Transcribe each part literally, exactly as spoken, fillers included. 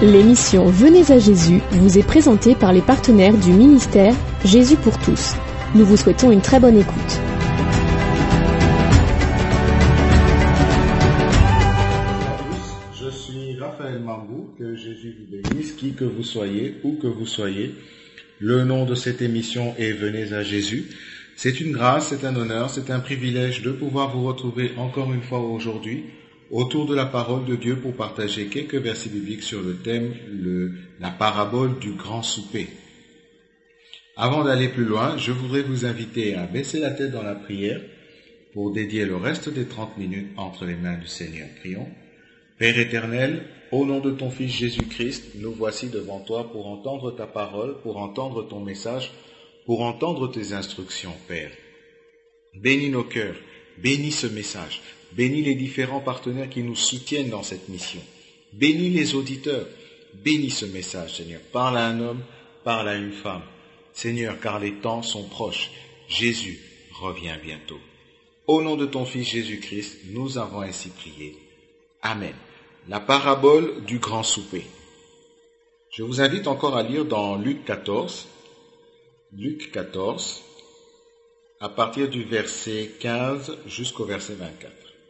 L'émission Venez à Jésus vous est présentée par les partenaires du ministère Jésus pour tous. Nous vous souhaitons une très bonne écoute. Je suis Raphaël Mambou, que Jésus vous bénisse, qui que vous soyez, où que vous soyez. Le nom de cette émission est Venez à Jésus. C'est une grâce, c'est un honneur, c'est un privilège de pouvoir vous retrouver encore une fois aujourd'hui autour de la parole de Dieu pour partager quelques versets bibliques sur le thème, le, la parabole du grand souper. Avant d'aller plus loin, je voudrais vous inviter à baisser la tête dans la prière pour dédier le reste des trente minutes entre les mains du Seigneur. Prions. Père éternel, au nom de ton Fils Jésus-Christ, nous voici devant toi pour entendre ta parole, pour entendre ton message, pour entendre tes instructions, Père. Bénis nos cœurs, bénis ce message, bénis les différents partenaires qui nous soutiennent dans cette mission. Bénis les auditeurs, bénis ce message, Seigneur. Parle à un homme, parle à une femme. Seigneur, car les temps sont proches. Jésus revient bientôt. Au nom de ton Fils Jésus-Christ, nous avons ainsi prié. Amen. La parabole du grand souper. Je vous invite encore à lire dans Luc quatorze, Luc quatorze, à partir du verset quinze jusqu'au verset vingt-quatre.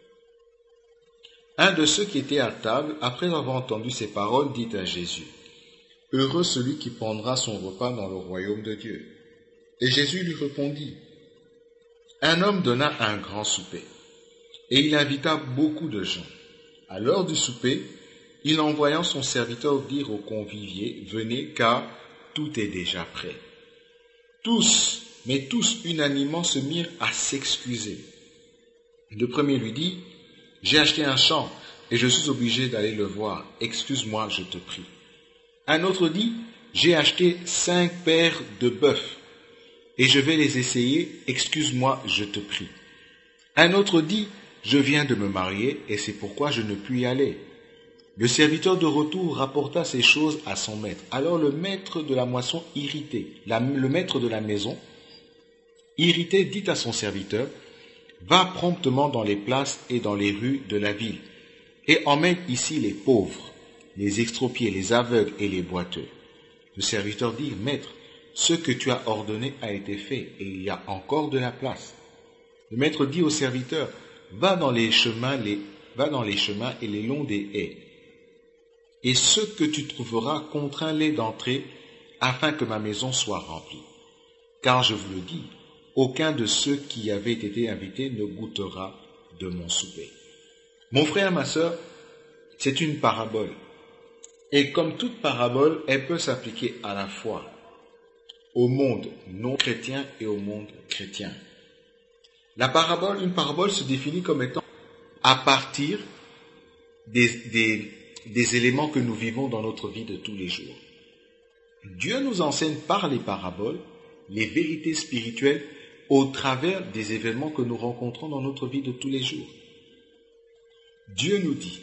Un de ceux qui étaient à table, après avoir entendu ces paroles, dit à Jésus, « Heureux celui qui prendra son repas dans le royaume de Dieu. » Et Jésus lui répondit, « Un homme donna un grand souper, et il invita beaucoup de gens. À l'heure du souper, il envoya son serviteur dire aux conviviers, « Venez, car tout est déjà prêt. » Tous, mais tous unanimement se mirent à s'excuser. Le premier lui dit, « J'ai acheté un champ et je suis obligé d'aller le voir. Excuse-moi, je te prie. » Un autre dit, « J'ai acheté cinq paires de bœufs et je vais les essayer. Excuse-moi, je te prie. » Un autre dit, « Je viens de me marier et c'est pourquoi je ne puis y aller. » Le serviteur de retour rapporta ces choses à son maître. Alors le maître de la moisson irrité, la, le maître de la maison, irrité, dit à son serviteur, « Va promptement dans les places et dans les rues de la ville, et emmène ici les pauvres, les extropiés, les aveugles et les boiteux. » Le serviteur dit, « Maître, ce que tu as ordonné a été fait, et il y a encore de la place. » Le maître dit au serviteur, « Va dans les chemins, les, va dans les chemins et les longs des haies, et ceux que tu trouveras, contrains-les d'entrer, afin que ma maison soit remplie. Car je vous le dis, aucun de ceux qui avaient été invités ne goûtera de mon souper. » Mon frère, ma sœur, c'est une parabole. Et comme toute parabole, elle peut s'appliquer à la fois au monde non chrétien et au monde chrétien. La parabole, une parabole se définit comme étant à partir des, des, des éléments que nous vivons dans notre vie de tous les jours. Dieu nous enseigne par les paraboles les vérités spirituelles au travers des événements que nous rencontrons dans notre vie de tous les jours. Dieu nous dit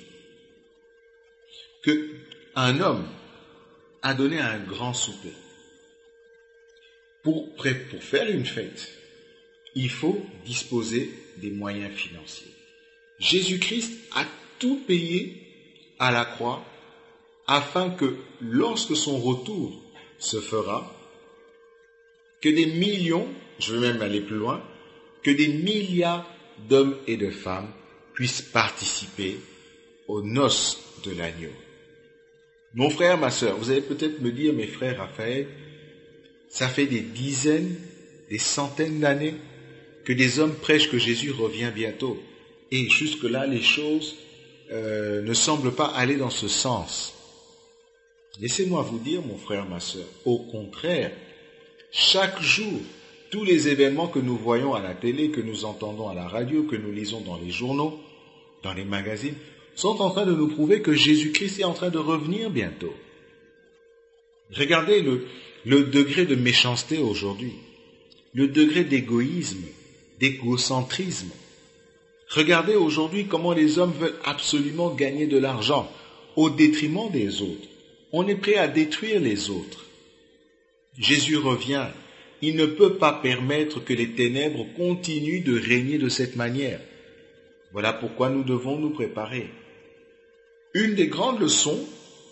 qu'un homme a donné un grand souper. Pour, pour faire une fête, il faut disposer des moyens financiers. Jésus-Christ a tout payé à la croix afin que lorsque son retour se fera, que des millions, je veux même aller plus loin, que des milliards d'hommes et de femmes puissent participer aux noces de l'agneau. Mon frère, ma sœur, vous allez peut-être me dire, mes frères Raphaël, ça fait des dizaines, des centaines d'années que des hommes prêchent que Jésus revient bientôt. Et jusque-là, les choses euh, ne semblent pas aller dans ce sens. Laissez-moi vous dire, mon frère, ma sœur, au contraire, chaque jour, tous les événements que nous voyons à la télé, que nous entendons à la radio, que nous lisons dans les journaux, dans les magazines, sont en train de nous prouver que Jésus-Christ est en train de revenir bientôt. Regardez le, le degré de méchanceté aujourd'hui, le degré d'égoïsme, d'égocentrisme. Regardez aujourd'hui comment les hommes veulent absolument gagner de l'argent au détriment des autres. On est prêt à détruire les autres. Jésus revient. Il ne peut pas permettre que les ténèbres continuent de régner de cette manière. Voilà pourquoi nous devons nous préparer. Une des grandes leçons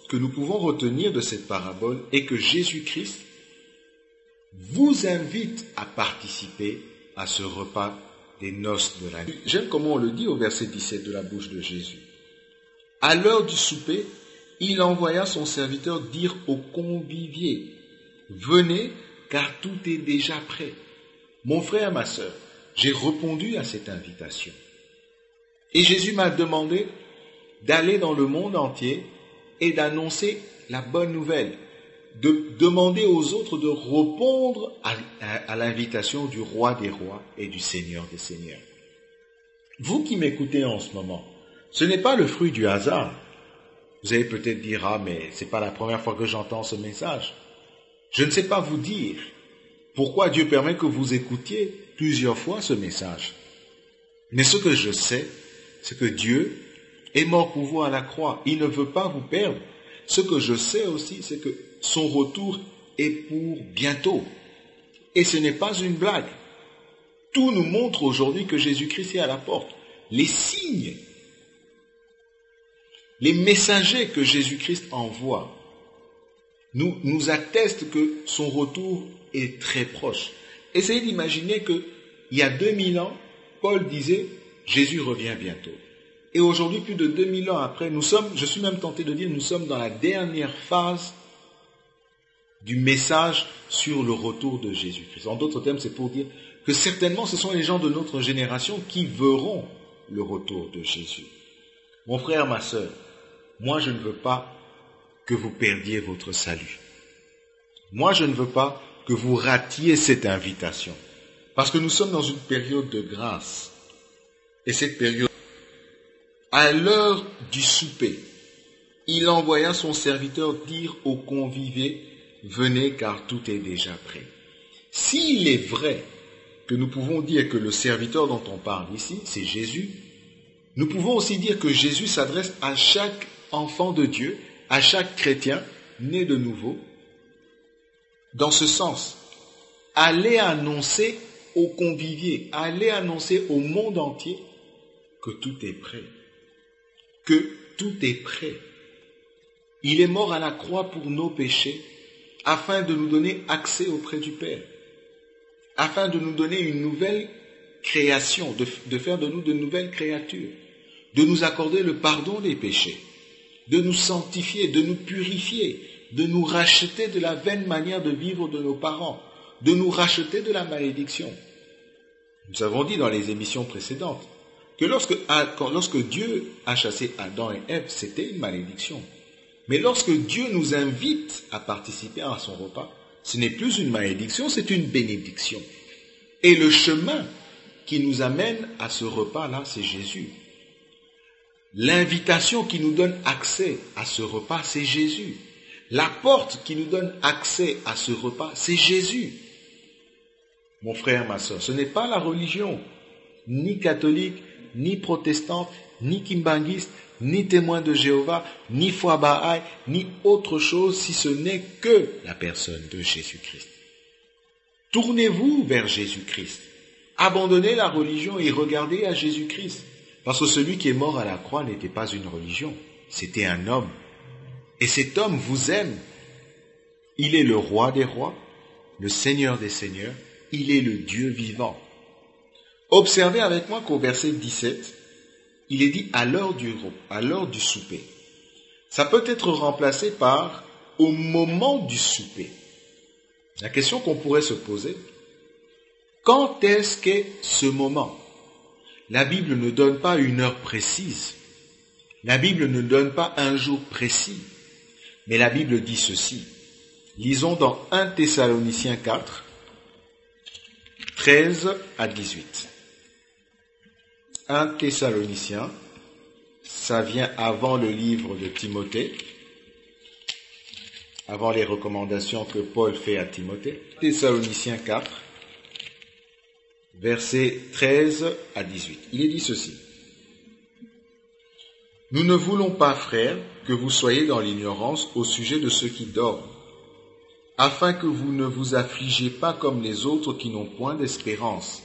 que nous pouvons retenir de cette parabole est que Jésus-Christ vous invite à participer à ce repas des noces de la nuit. J'aime comment on le dit au verset dix-sept de la bouche de Jésus. À l'heure du souper, il envoya son serviteur dire aux conviviers, « Venez, car tout est déjà prêt. » Mon frère, ma sœur, j'ai répondu à cette invitation. Et Jésus m'a demandé d'aller dans le monde entier et d'annoncer la bonne nouvelle, de demander aux autres de répondre à, à, à l'invitation du roi des rois et du Seigneur des seigneurs. Vous qui m'écoutez en ce moment, ce n'est pas le fruit du hasard. Vous allez peut-être dire, ah, mais c'est pas la première fois que j'entends ce message. Je ne sais pas vous dire pourquoi Dieu permet que vous écoutiez plusieurs fois ce message. Mais ce que je sais, c'est que Dieu est mort pour vous à la croix. Il ne veut pas vous perdre. Ce que je sais aussi, c'est que son retour est pour bientôt. Et ce n'est pas une blague. Tout nous montre aujourd'hui que Jésus-Christ est à la porte. Les signes, les messagers que Jésus-Christ envoie nous, nous attestent que son retour est très proche. Essayez d'imaginer qu'il y a deux mille ans, Paul disait « Jésus revient bientôt ». Et aujourd'hui, plus de deux mille ans après, nous sommes, je suis même tenté de dire, nous sommes dans la dernière phase du message sur le retour de Jésus-Christ. En d'autres termes, c'est pour dire que certainement ce sont les gens de notre génération qui verront le retour de Jésus. Mon frère, ma sœur, moi je ne veux pas que vous perdiez votre salut. Moi je ne veux pas que vous ratiez cette invitation. Parce que nous sommes dans une période de grâce. Et cette période, à l'heure du souper, il envoya son serviteur dire aux conviviés, « Venez car tout est déjà prêt. » S'il est vrai que nous pouvons dire que le serviteur dont on parle ici, c'est Jésus, nous pouvons aussi dire que Jésus s'adresse à chaque enfant de Dieu, à chaque chrétien né de nouveau. Dans ce sens, allez annoncer aux conviviés, allez annoncer au monde entier que tout est prêt. Que tout est prêt. Il est mort à la croix pour nos péchés, afin de nous donner accès auprès du Père, afin de nous donner une nouvelle création, de, de faire de nous de nouvelles créatures, de nous accorder le pardon des péchés, de nous sanctifier, de nous purifier, de nous racheter de la vaine manière de vivre de nos parents, de nous racheter de la malédiction. Nous avons dit dans les émissions précédentes que lorsque, lorsque Dieu a chassé Adam et Ève, c'était une malédiction. Mais lorsque Dieu nous invite à participer à son repas, ce n'est plus une malédiction, c'est une bénédiction. Et le chemin qui nous amène à ce repas-là, c'est Jésus. L'invitation qui nous donne accès à ce repas, c'est Jésus. La porte qui nous donne accès à ce repas, c'est Jésus. Mon frère, ma soeur, ce n'est pas la religion, ni catholique, ni protestante, ni kimbanguiste, ni témoin de Jéhovah, ni foi Bahaï, ni autre chose, si ce n'est que la personne de Jésus-Christ. Tournez-vous vers Jésus-Christ. Abandonnez la religion et regardez à Jésus-Christ. Parce que celui qui est mort à la croix n'était pas une religion, c'était un homme. Et cet homme vous aime. Il est le roi des rois, le Seigneur des seigneurs, il est le Dieu vivant. Observez avec moi qu'au verset dix-sept, il est dit à l'heure du, à l'heure du souper. Ça peut être remplacé par au moment du souper. La question qu'on pourrait se poser, quand est-ce qu'est ce moment? La Bible ne donne pas une heure précise. La Bible ne donne pas un jour précis. Mais la Bible dit ceci. Lisons dans premier Thessaloniciens quatre, treize à dix-huit. premier Thessaloniciens, ça vient avant le livre de Timothée, avant les recommandations que Paul fait à Timothée. Thessaloniciens quatre, versets treize à dix-huit. Il est dit ceci. Nous ne voulons pas, frères, que vous soyez dans l'ignorance au sujet de ceux qui dorment, afin que vous ne vous affligez pas comme les autres qui n'ont point d'espérance.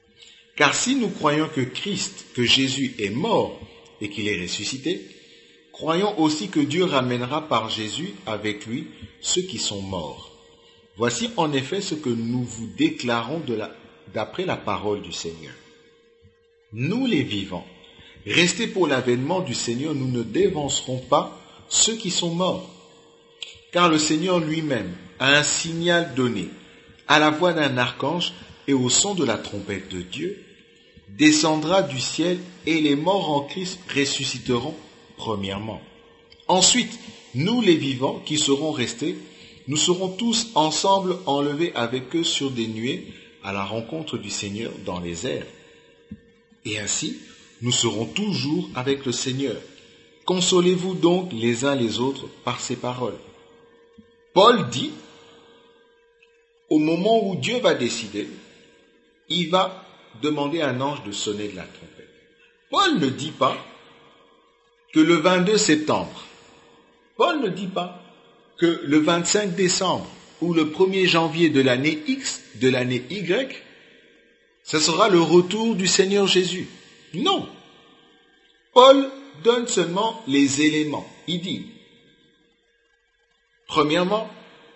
Car si nous croyons que Christ, que Jésus est mort et qu'il est ressuscité, croyons aussi que Dieu ramènera par Jésus avec lui ceux qui sont morts. Voici en effet ce que nous vous déclarons de la, d'après la parole du Seigneur. Nous les vivants, restés pour l'avènement du Seigneur, nous ne dévancerons pas ceux qui sont morts. Car le Seigneur lui-même a un signal donné, à la voix d'un archange et au son de la trompette de Dieu, descendra du ciel et les morts en Christ ressusciteront premièrement. Ensuite, nous les vivants qui serons restés, nous serons tous ensemble enlevés avec eux sur des nuées à la rencontre du Seigneur dans les airs. Et ainsi, nous serons toujours avec le Seigneur. Consolez-vous donc les uns les autres par ces paroles. Paul dit, au moment où Dieu va décider, il va demander à un ange de sonner de la trompette. Paul ne dit pas que le vingt-deux septembre, Paul ne dit pas que le vingt-cinq décembre ou le premier janvier de l'année X, de l'année Y, ce sera le retour du Seigneur Jésus. Non. Paul donne seulement les éléments. Il dit, premièrement,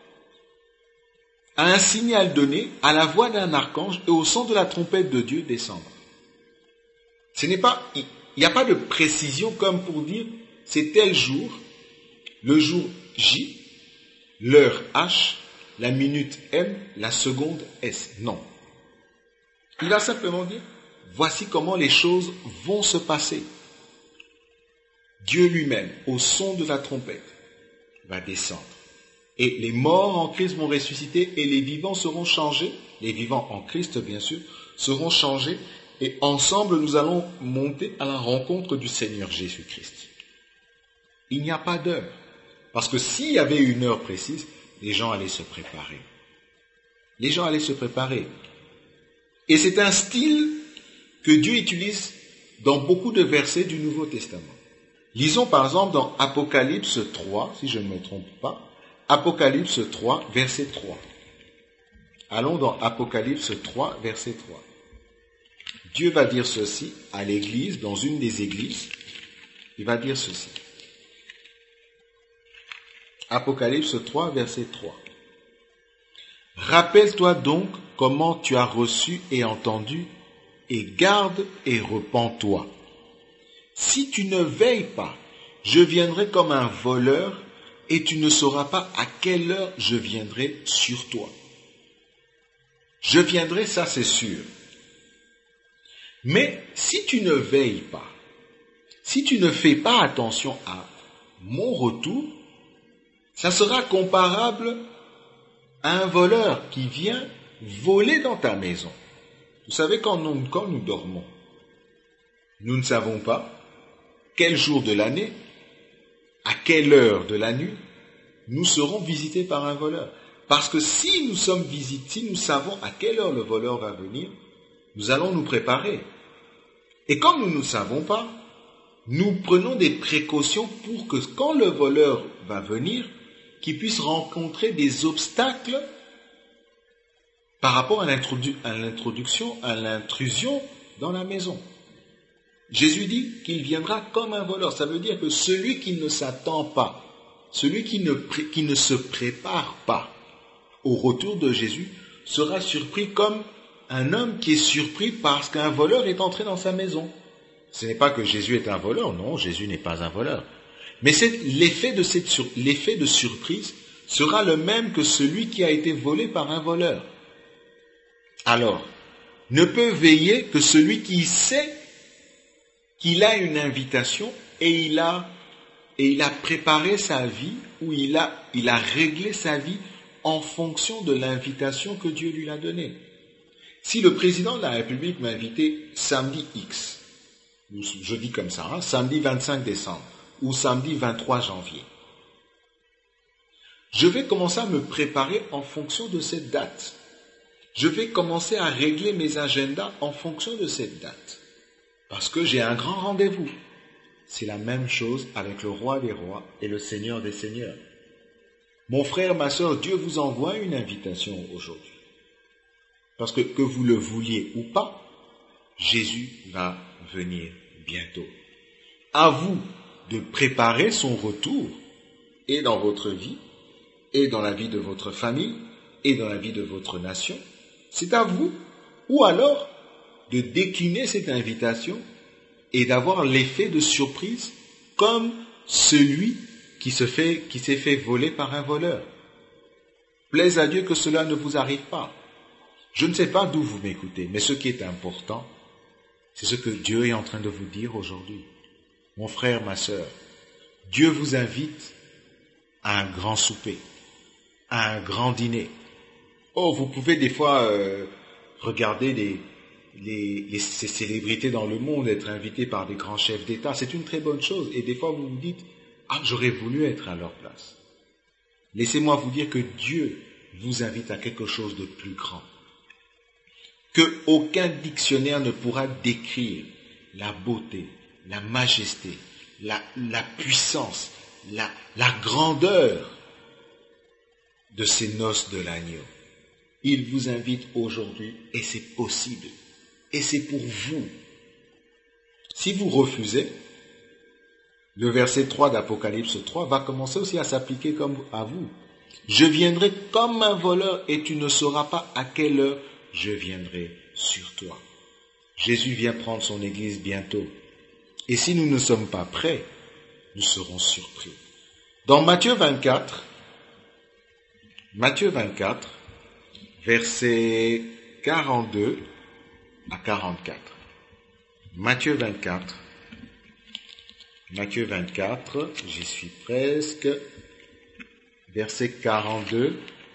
à un signal donné, à la voix d'un archange et au son de la trompette de Dieu descendre. Ce n'est pas, il n'y a pas de précision comme pour dire, c'est tel jour, le jour J, l'heure H, la minute M, la seconde S. Non. Il va simplement dire, voici comment les choses vont se passer. Dieu lui-même, au son de la trompette, va descendre. Et les morts en Christ vont ressusciter et les vivants seront changés. Les vivants en Christ, bien sûr, seront changés. Et ensemble, nous allons monter à la rencontre du Seigneur Jésus-Christ. Il n'y a pas d'heure. Parce que s'il y avait une heure précise, les gens allaient se préparer. Les gens allaient se préparer. Et c'est un style que Dieu utilise dans beaucoup de versets du Nouveau Testament. Lisons par exemple dans Apocalypse trois, si je ne me trompe pas. Apocalypse trois, verset trois. Allons dans Apocalypse trois, verset trois. Dieu va dire ceci à l'église, dans une des églises. Il va dire ceci. Apocalypse trois, verset trois. Rappelle-toi donc comment tu as reçu et entendu, et garde et repens-toi. Si tu ne veilles pas, je viendrai comme un voleur, et tu ne sauras pas à quelle heure je viendrai sur toi. Je viendrai, ça c'est sûr. Mais si tu ne veilles pas, si tu ne fais pas attention à mon retour, ça sera comparable à un voleur qui vient voler dans ta maison. Vous savez, quand nous, quand nous dormons, nous ne savons pas quel jour de l'année, à quelle heure de la nuit, nous serons visités par un voleur. Parce que si nous sommes visités, si nous savons à quelle heure le voleur va venir, nous allons nous préparer. Et comme nous ne savons pas, nous prenons des précautions pour que quand le voleur va venir, qu'il puisse rencontrer des obstacles par rapport à, l'introdu- à l'introduction, à l'intrusion dans la maison. Jésus dit qu'il viendra comme un voleur. Ça veut dire que celui qui ne s'attend pas, celui qui ne, pré- qui ne se prépare pas au retour de Jésus, sera surpris comme un homme qui est surpris parce qu'un voleur est entré dans sa maison. Ce n'est pas que Jésus est un voleur, non, Jésus n'est pas un voleur. Mais c'est l'effet de, cette sur, l'effet de surprise sera le même que celui qui a été volé par un voleur. Alors, ne peut veiller que celui qui sait qu'il a une invitation et il a, et il a préparé sa vie, ou il a, il a réglé sa vie en fonction de l'invitation que Dieu lui a donnée. Si le président de la République m'a invité samedi X, je dis comme ça, hein, samedi vingt-cinq décembre, ou samedi vingt-trois janvier, je vais commencer à me préparer en fonction de cette date. Je vais commencer à régler mes agendas en fonction de cette date. Parce que j'ai un grand rendez-vous. C'est la même chose avec le roi des rois et le Seigneur des seigneurs. Mon frère, ma sœur, Dieu vous envoie une invitation aujourd'hui. Parce que que vous le vouliez ou pas, Jésus va venir bientôt. À vous de préparer son retour, et dans votre vie, et dans la vie de votre famille, et dans la vie de votre nation. C'est à vous, ou alors, de décliner cette invitation et d'avoir l'effet de surprise comme celui qui se fait, qui s'est fait voler par un voleur. Plaise à Dieu que cela ne vous arrive pas. Je ne sais pas d'où vous m'écoutez, mais ce qui est important, c'est ce que Dieu est en train de vous dire aujourd'hui. Mon frère, ma sœur, Dieu vous invite à un grand souper, à un grand dîner. Oh, vous pouvez des fois euh, regarder les, les, les, ces célébrités dans le monde, être invité par des grands chefs d'État, c'est une très bonne chose. Et des fois vous vous dites, ah, j'aurais voulu être à leur place. Laissez-moi vous dire que Dieu vous invite à quelque chose de plus grand, que aucun dictionnaire ne pourra décrire la beauté, la majesté, la, la puissance, la, la grandeur de ces noces de l'agneau. Il vous invite aujourd'hui et c'est possible. Et c'est pour vous. Si vous refusez, le verset trois d'Apocalypse trois va commencer aussi à s'appliquer comme à vous. Je viendrai comme un voleur et tu ne sauras pas à quelle heure je viendrai sur toi. Jésus vient prendre son église bientôt. Et si nous ne sommes pas prêts, nous serons surpris. Dans Matthieu vingt-quatre, Matthieu vingt-quatre, versets quarante-deux à quarante-quatre. Matthieu vingt-quatre, Matthieu vingt-quatre, j'y suis presque, versets quarante-deux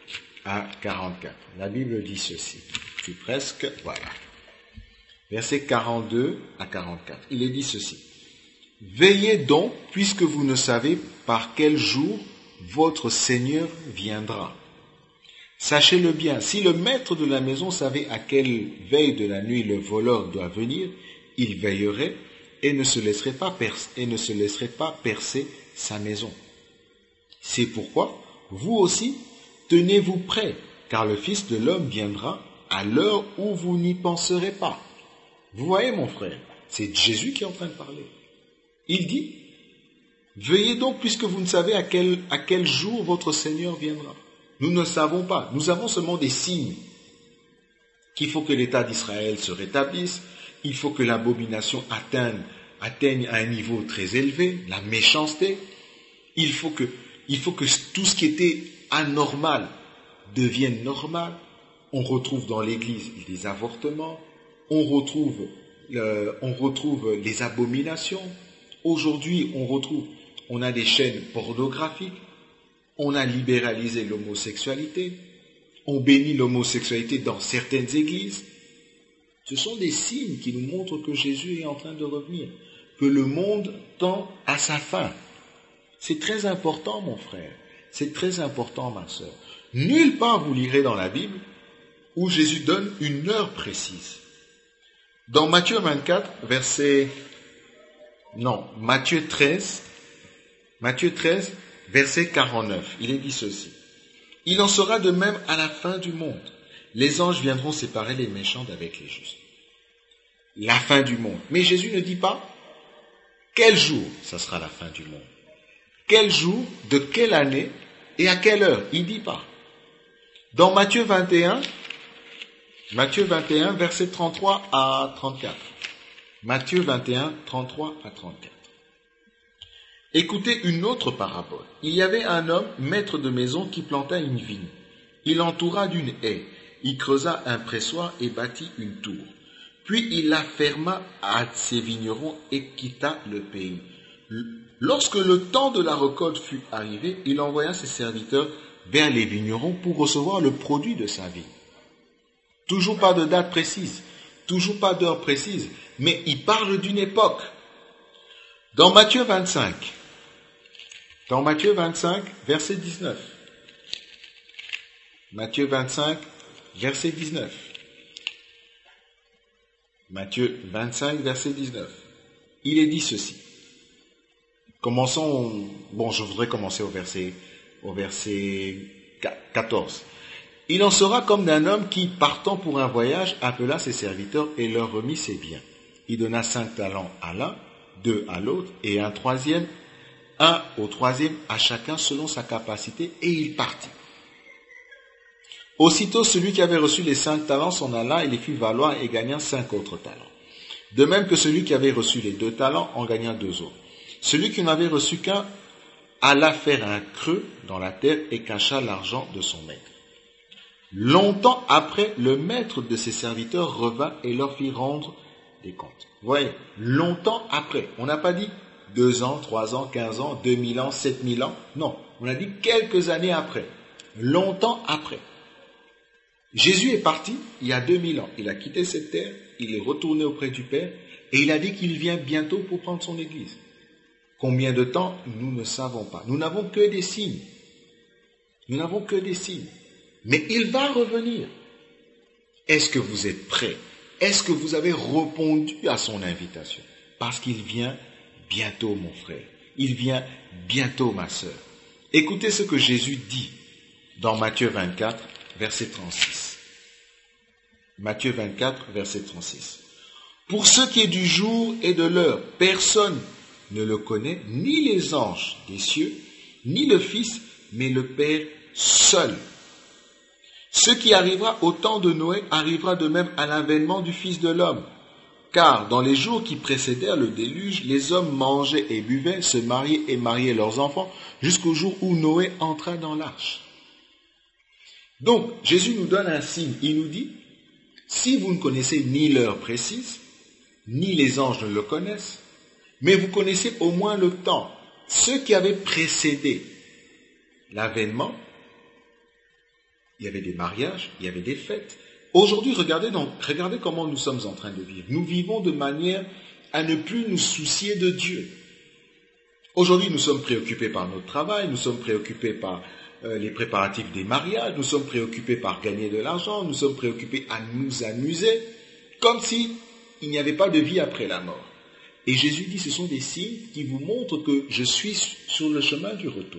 à quarante-quatre. La Bible dit ceci, je suis presque, voilà. Versets quarante-deux à quarante-quatre, il est dit ceci. Veillez donc, puisque vous ne savez par quel jour votre Seigneur viendra. Sachez-le bien, si le maître de la maison savait à quelle veille de la nuit le voleur doit venir, il veillerait et ne se laisserait pas percer, et ne se laisserait pas percer sa maison. C'est pourquoi, vous aussi, tenez-vous prêts, car le Fils de l'homme viendra à l'heure où vous n'y penserez pas. Vous voyez, mon frère, c'est Jésus qui est en train de parler. Il dit, veillez donc puisque vous ne savez à quel, à quel jour votre Seigneur viendra. Nous ne savons pas. Nous avons seulement des signes qu'il faut que l'État d'Israël se rétablisse, il faut que l'abomination atteigne, atteigne à un niveau très élevé, la méchanceté. Il faut que, il faut que tout ce qui était anormal devienne normal. On retrouve dans l'Église les avortements, on retrouve, euh, on retrouve les abominations. Aujourd'hui, on retrouve, on a des chaînes pornographiques. On a libéralisé l'homosexualité, on bénit l'homosexualité dans certaines églises. Ce sont des signes qui nous montrent que Jésus est en train de revenir, que le monde tend à sa fin. C'est très important, mon frère, c'est très important, ma sœur. Nulle part vous lirez dans la Bible où Jésus donne une heure précise. Dans Matthieu vingt-quatre, verset... Non, Matthieu treize, Matthieu treize, verset quarante-neuf, il est dit ceci. Il en sera de même à la fin du monde. Les anges viendront séparer les méchants d'avec les justes. La fin du monde. Mais Jésus ne dit pas quel jour ça sera la fin du monde. Quel jour, de quelle année et à quelle heure. Il ne dit pas. Dans Matthieu vingt et un, Matthieu vingt et un, verset trente-trois à trente-quatre. Matthieu vingt et un, trente-trois à trente-quatre. Écoutez une autre parabole. Il y avait un homme, maître de maison, qui planta une vigne. Il l'entoura d'une haie. Il creusa un pressoir et bâtit une tour. Puis il la ferma à ses vignerons et quitta le pays. Lorsque le temps de la récolte fut arrivé, il envoya ses serviteurs vers les vignerons pour recevoir le produit de sa vigne. Toujours pas de date précise, toujours pas d'heure précise, mais il parle d'une époque. Dans Matthieu vingt-cinq, Dans Matthieu vingt-cinq, verset dix-neuf. Matthieu vingt-cinq, verset dix-neuf. Matthieu vingt-cinq, verset dix-neuf. Il est dit ceci. Commençons, bon, je voudrais commencer au verset, au verset quatorze. Il en sera comme d'un homme qui, partant pour un voyage, appela ses serviteurs et leur remit ses biens. Il donna cinq talents à l'un, deux à l'autre et un troisième un au troisième, à chacun selon sa capacité, et il partit. Aussitôt, celui qui avait reçu les cinq talents s'en alla et les fit valoir et gagna cinq autres talents. De même que celui qui avait reçu les deux talents en gagna deux autres. Celui qui n'avait reçu qu'un alla faire un creux dans la terre et cacha l'argent de son maître. Longtemps après, le maître de ses serviteurs revint et leur fit rendre des comptes. Vous voyez, longtemps après. On n'a pas dit deux ans, trois ans, quinze ans, deux mille ans, sept mille ans. Non, on a dit quelques années après. Longtemps après. Jésus est parti il y a deux mille ans. Il a quitté cette terre, il est retourné auprès du Père et il a dit qu'il vient bientôt pour prendre son Église. Combien de temps, nous ne savons pas. Nous n'avons que des signes. Nous n'avons que des signes. Mais il va revenir. Est-ce que vous êtes prêts? Est-ce que vous avez répondu à son invitation? Parce qu'il vient bientôt, mon frère. Il vient bientôt, ma sœur. Écoutez ce que Jésus dit dans Matthieu vingt-quatre, verset trente-six. Matthieu vingt-quatre, verset trente-six. Pour ce qui est du jour et de l'heure, personne ne le connaît, ni les anges des cieux, ni le Fils, mais le Père seul. Ce qui arrivera au temps de Noé arrivera de même à l'avènement du Fils de l'homme. Car dans les jours qui précédèrent le déluge, les hommes mangeaient et buvaient, se mariaient et mariaient leurs enfants, jusqu'au jour où Noé entra dans l'arche. Donc, Jésus nous donne un signe. Il nous dit, si vous ne connaissez ni l'heure précise, ni les anges ne le connaissent, mais vous connaissez au moins le temps, ce qui avait précédé l'avènement. Il y avait des mariages, il y avait des fêtes. Aujourd'hui, regardez, donc, regardez comment nous sommes en train de vivre. Nous vivons de manière à ne plus nous soucier de Dieu. Aujourd'hui, nous sommes préoccupés par notre travail, nous sommes préoccupés par euh, les préparatifs des mariages, nous sommes préoccupés par gagner de l'argent, nous sommes préoccupés à nous amuser, comme si il n'y avait pas de vie après la mort. Et Jésus dit, ce sont des signes qui vous montrent que je suis sur le chemin du retour.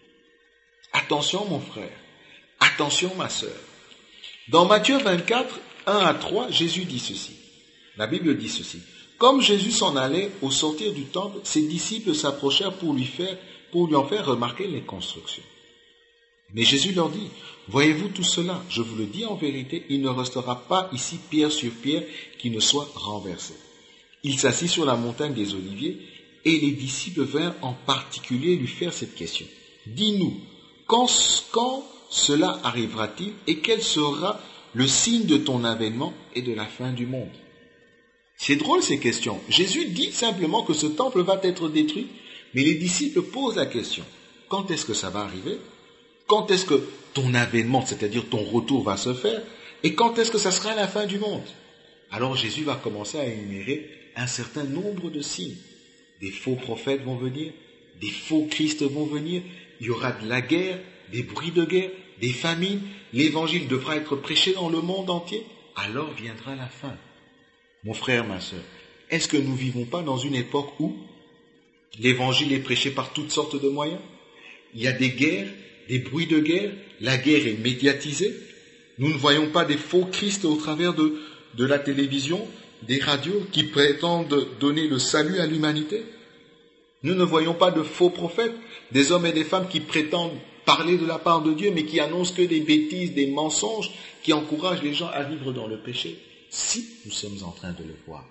Attention, mon frère. Attention, ma sœur. Dans Matthieu vingt-quatre, un à trois, Jésus dit ceci. La Bible dit ceci. Comme Jésus s'en allait au sortir du temple, ses disciples s'approchèrent pour lui faire, pour lui en faire remarquer les constructions. Mais Jésus leur dit, voyez-vous tout cela? Je vous le dis en vérité, il ne restera pas ici pierre sur pierre qui ne soit renversée. Il s'assit sur la montagne des Oliviers et les disciples vinrent en particulier lui faire cette question. Dis-nous, quand, quand cela arrivera-t-il et quel sera le signe de ton avènement et de la fin du monde? C'est drôle ces questions. Jésus dit simplement que ce temple va être détruit, mais les disciples posent la question. Quand est-ce que ça va arriver? Quand est-ce que ton avènement, c'est-à-dire ton retour, va se faire? Et quand est-ce que ça sera la fin du monde? Alors Jésus va commencer à énumérer un certain nombre de signes. Des faux prophètes vont venir, des faux Christ vont venir, il y aura de la guerre, des bruits de guerre, des famines, l'évangile devra être prêché dans le monde entier, alors viendra la fin. Mon frère, ma sœur, est-ce que nous ne vivons pas dans une époque où l'évangile est prêché par toutes sortes de moyens? Il y a des guerres, des bruits de guerre, la guerre est médiatisée. Nous ne voyons pas des faux Christ au travers de, de la télévision, des radios qui prétendent donner le salut à l'humanité. Nous ne voyons pas de faux prophètes, des hommes et des femmes qui prétendent parler de la part de Dieu, mais qui annoncent que des bêtises, des mensonges, qui encouragent les gens à vivre dans le péché. Si nous sommes en train de le voir,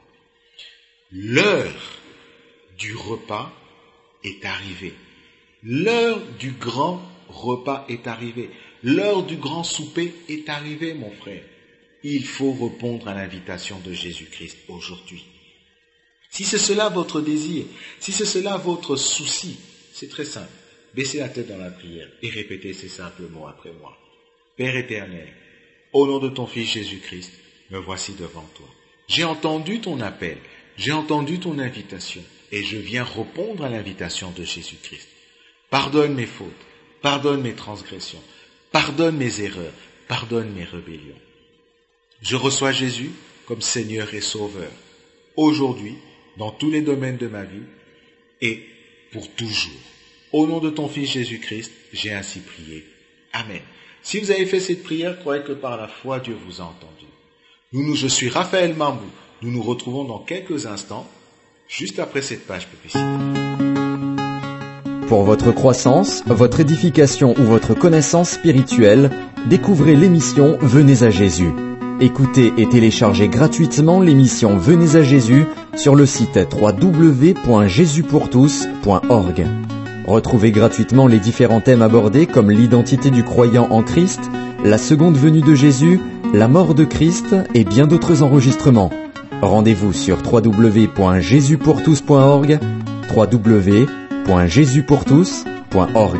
l'heure du repas est arrivée. L'heure du grand repas est arrivée. L'heure du grand souper est arrivée, mon frère. Il faut répondre à l'invitation de Jésus-Christ aujourd'hui. Si c'est cela votre désir, si c'est cela votre souci, c'est très simple. Baissez la tête dans la prière et répétez ces simples mots après moi. Père éternel, au nom de ton Fils Jésus-Christ, me voici devant toi. J'ai entendu ton appel, j'ai entendu ton invitation et je viens répondre à l'invitation de Jésus-Christ. Pardonne mes fautes, pardonne mes transgressions, pardonne mes erreurs, pardonne mes rébellions. Je reçois Jésus comme Seigneur et Sauveur, aujourd'hui, dans tous les domaines de ma vie et pour toujours. Au nom de ton Fils Jésus-Christ, j'ai ainsi prié. Amen. Si vous avez fait cette prière, croyez que par la foi, Dieu vous a entendu. Nous, nous, je suis Raphaël Mambou. Nous nous retrouvons dans quelques instants, juste après cette page publicitaire. pour votre croissance, votre édification ou votre connaissance spirituelle, découvrez l'émission Venez à Jésus. Écoutez et téléchargez gratuitement l'émission Venez à Jésus sur le site w w w point jésus pour tous point org. Retrouvez gratuitement les différents thèmes abordés comme l'identité du croyant en Christ, la seconde venue de Jésus, la mort de Christ et bien d'autres enregistrements. Rendez-vous sur w w w point jésus pour tous point org, w w w point jésus pour tous point org.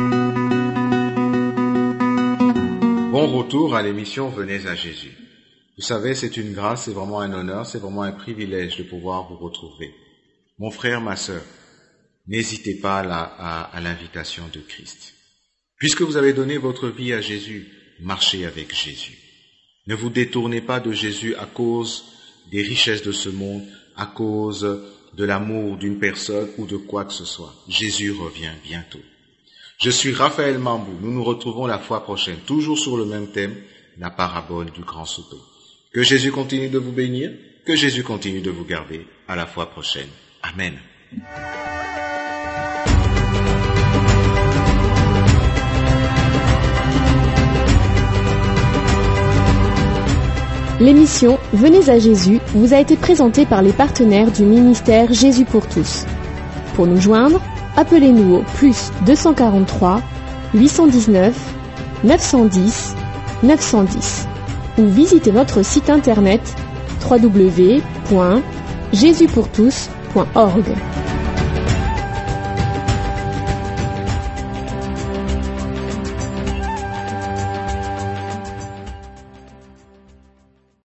Bon retour à l'émission Venez à Jésus. Vous savez, c'est une grâce, c'est vraiment un honneur, c'est vraiment un privilège de pouvoir vous retrouver. Mon frère, ma sœur, n'hésitez pas à, la, à, à l'invitation de Christ. Puisque vous avez donné votre vie à Jésus, marchez avec Jésus. Ne vous détournez pas de Jésus à cause des richesses de ce monde, à cause de l'amour d'une personne ou de quoi que ce soit. Jésus revient bientôt. Je suis Raphaël Mambou. Nous nous retrouvons la fois prochaine, toujours sur le même thème, la parabole du grand souper. Que Jésus continue de vous bénir, que Jésus continue de vous garder. À la fois prochaine. Amen. L'émission Venez à Jésus vous a été présentée par les partenaires du ministère Jésus pour tous. Pour nous joindre, appelez-nous au plus deux cent quarante-trois, huit cent dix-neuf, neuf cent dix, neuf cent dix ou visitez notre site internet w w w point jésus pour tous point org.